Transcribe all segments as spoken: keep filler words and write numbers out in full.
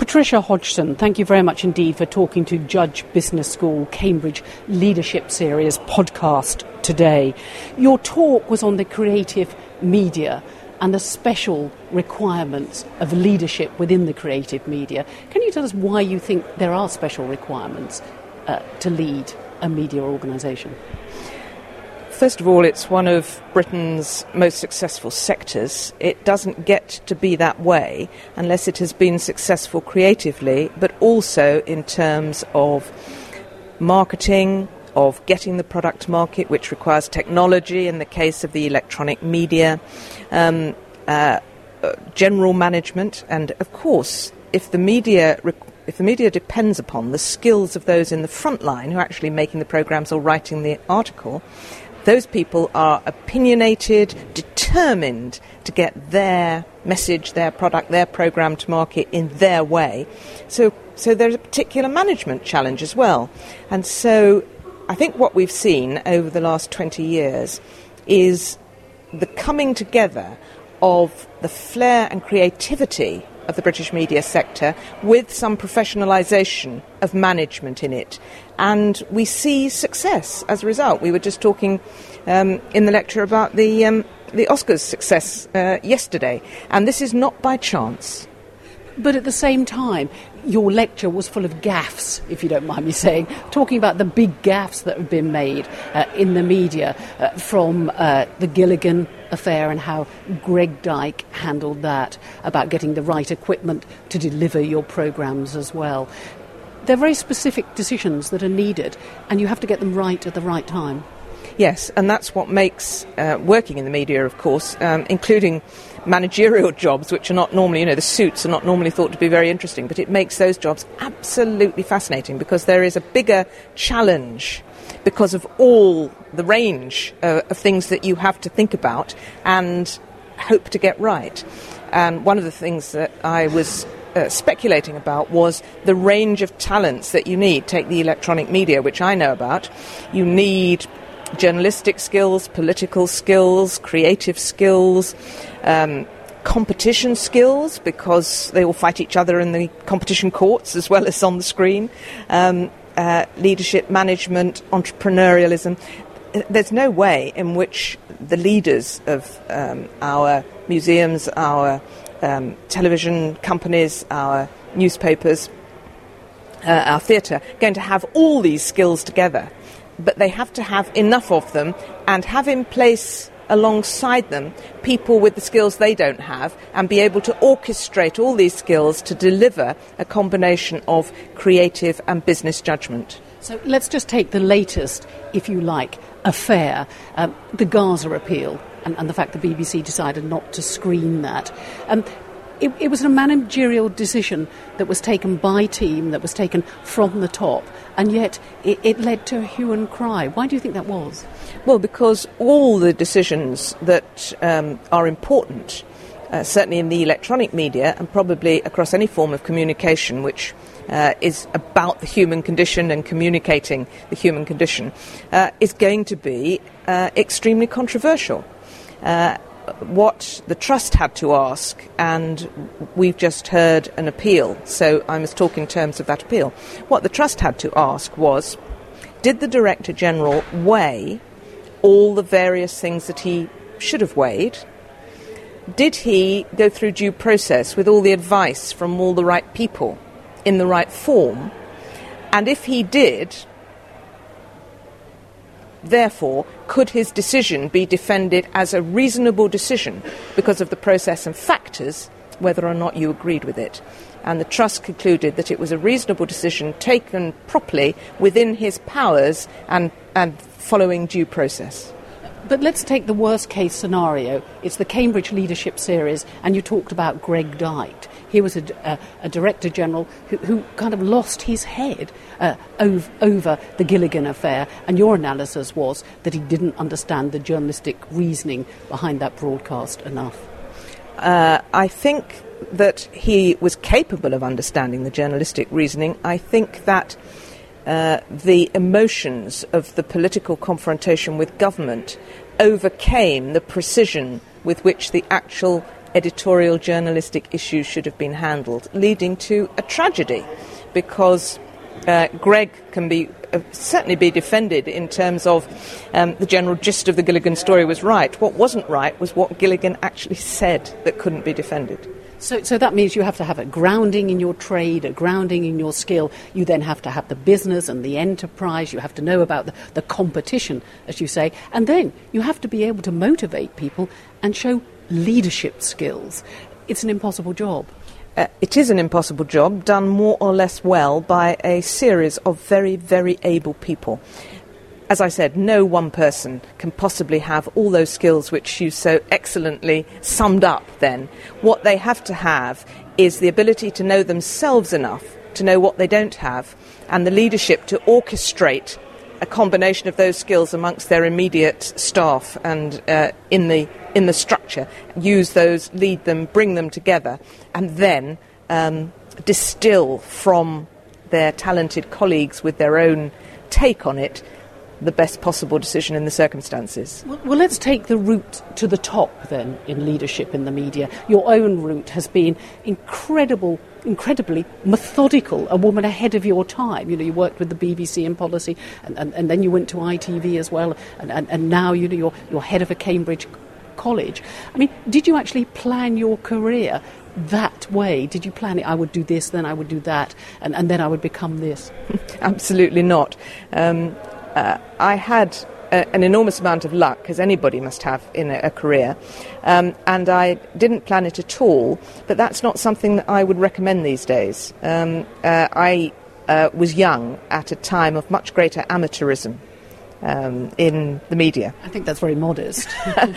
Patricia Hodgson, thank you very much indeed for talking to Judge Business School Cambridge Leadership Series podcast today. Your talk was on the creative media and the special requirements of leadership within the creative media. Can you tell us why you think there are special requirements uh, to lead a media organisation? First of all, it's one of Britain's most successful sectors. It doesn't get to be that way unless it has been successful creatively, but also in terms of marketing, of getting the product to market, which requires technology in the case of the electronic media, um, uh, uh, general management, and of course, if the media rec- if the media depends upon the skills of those in the front line who are actually making the programmes or writing the article, those people are opinionated, determined to get their message, their product, their programme to market in their way. So, so there's a particular management challenge as well. And so I think what we've seen over the last twenty years is the coming together of the flair and creativity of the British media sector with some professionalisation of management in it. And we see success as a result. We were just talking um, in the lecture about the, um, the Oscars success uh, yesterday. And this is not by chance. But at the same time, your lecture was full of gaffes, if you don't mind me saying, talking about the big gaffes that have been made uh, in the media uh, from uh, the Gilligan affair and how Greg Dyke handled that, about getting the right equipment to deliver your programmes as well. They're very specific decisions that are needed, and you have to get them right at the right time. Yes, and that's what makes uh, working in the media, of course, um, including managerial jobs, which are not normally, you know, the suits are not normally thought to be very interesting, but it makes those jobs absolutely fascinating because there is a bigger challenge because of all the range uh, of things that you have to think about and hope to get right. And one of the things that I was uh, speculating about was the range of talents that you need. Take the electronic media, which I know about. You need journalistic skills, political skills, creative skills, um, competition skills, because they all fight each other in the competition courts as well as on the screen, um, uh, leadership, management, entrepreneurialism. There's no way in which the leaders of um, our museums, our um, television companies, our newspapers, uh, our theatre, are going to have all these skills together. But they have to have enough of them and have in place alongside them people with the skills they don't have and be able to orchestrate all these skills to deliver a combination of creative and business judgment. So let's just take the latest, if you like, affair, um, the Gaza appeal, and, and the fact the B B C decided not to screen that. Um, It, it was a managerial decision that was taken by team, that was taken from the top, and yet it, it led to a hue and cry. Why do you think that was? Well, because all the decisions that um, are important, uh, certainly in the electronic media and probably across any form of communication which uh, is about the human condition and communicating the human condition, uh, is going to be uh, extremely controversial. Uh, What the Trust had to ask, and we've just heard an appeal, so I must talk in terms of that appeal. What the Trust had to ask was, did the Director General weigh all the various things that he should have weighed? Did he go through due process with all the advice from all the right people in the right form? And if he did, therefore, could his decision be defended as a reasonable decision because of the process and factors, whether or not you agreed with it? And the Trust concluded that it was a reasonable decision taken properly within his powers and, and following due process. But let's take the worst case scenario. It's the Cambridge Leadership Series, and you talked about Greg Dyke. He was a, a, a Director General who, who kind of lost his head uh, over, over the Gilligan affair, and your analysis was that he didn't understand the journalistic reasoning behind that broadcast enough. Uh, I think that he was capable of understanding the journalistic reasoning. I think that uh, the emotions of the political confrontation with government overcame the precision with which the actual editorial journalistic issues should have been handled, leading to a tragedy, because uh, Greg can be uh, certainly be defended in terms of um, the general gist of the Gilligan story was right. What wasn't right was what Gilligan actually said that couldn't be defended. So, so that means you have to have a grounding in your trade, a grounding in your skill. You then have to have the business and the enterprise. You have to know about the, the competition, as you say. And then you have to be able to motivate people and show leadership skills. It's an impossible job. Uh, it is an impossible job, done more or less well by a series of very, very able people. As I said, no one person can possibly have all those skills which you so excellently summed up then. What they have to have is the ability to know themselves enough to know what they don't have, and the leadership to orchestrate a combination of those skills amongst their immediate staff and uh, in the in the structure, use those, lead them, bring them together, and then um, distill from their talented colleagues with their own take on it the best possible decision in the circumstances. Well, well, let's take the route to the top then in leadership in the media. Your own route has been incredible, incredibly methodical, a woman ahead of your time. You know, you worked with the B B C in policy, and, and, and then you went to I T V as well, and, and, and now you know, you're, you're head of a Cambridge college. I mean, did you actually plan your career that way? Did you plan it? I would do this, then I would do that, and, and then I would become this? Absolutely not. Um, Uh, I had a, an enormous amount of luck, as anybody must have in a, a career, um, and I didn't plan it at all, but that's not something that I would recommend these days. Um, uh, I uh, was young at a time of much greater amateurism um, in the media. I think that's very modest.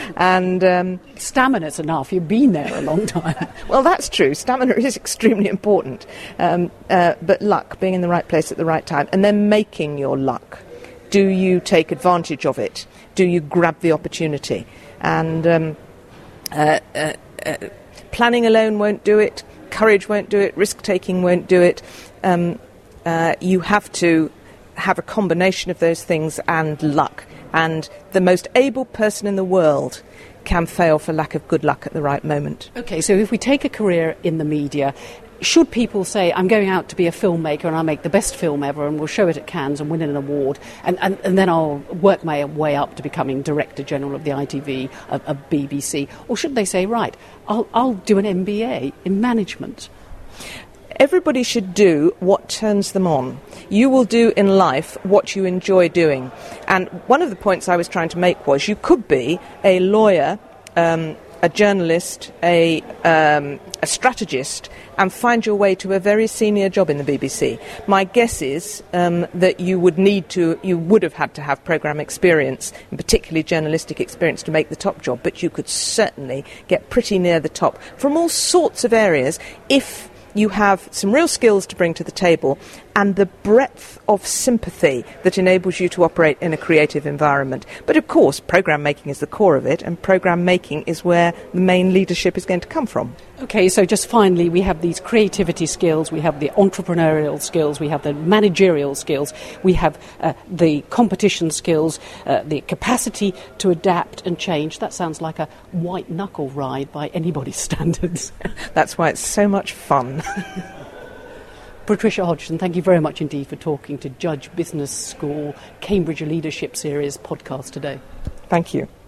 and um, Stamina's enough. You've been there a long time. Well, that's true. Stamina is extremely important, um, uh, but luck, being in the right place at the right time, and then making your luck. Do you take advantage of it? Do you grab the opportunity? And um, uh, uh, uh, planning alone won't do it. Courage won't do it. Risk-taking won't do it. Um, uh, you have to have a combination of those things and luck. And the most able person in the world can fail for lack of good luck at the right moment. OK, so if we take a career in the media, should people say, I'm going out to be a filmmaker and I'll make the best film ever and we'll show it at Cannes and win an award, and, and, and then I'll work my way up to becoming Director General of the I T V, of, of B B C? Or should they say, right, I'll, I'll do an M B A in management? Everybody should do what turns them on. You will do in life what you enjoy doing. And one of the points I was trying to make was you could be a lawyer, um, a journalist, a, um, a strategist, and find your way to a very senior job in the B B C. My guess is um, that you would need to, you would have had to have programme experience, and particularly journalistic experience, to make the top job, but you could certainly get pretty near the top from all sorts of areas if you have some real skills to bring to the table and the breadth of sympathy that enables you to operate in a creative environment. But of course, programme making is the core of it, and programme making is where the main leadership is going to come from. OK, so just finally, we have these creativity skills, we have the entrepreneurial skills, we have the managerial skills, we have uh, the competition skills, uh, the capacity to adapt and change. That sounds like a white-knuckle ride by anybody's standards. That's why it's so much fun. Patricia Hodgson, thank you very much indeed for talking to Judge Business School Cambridge Leadership Series podcast today. Thank you.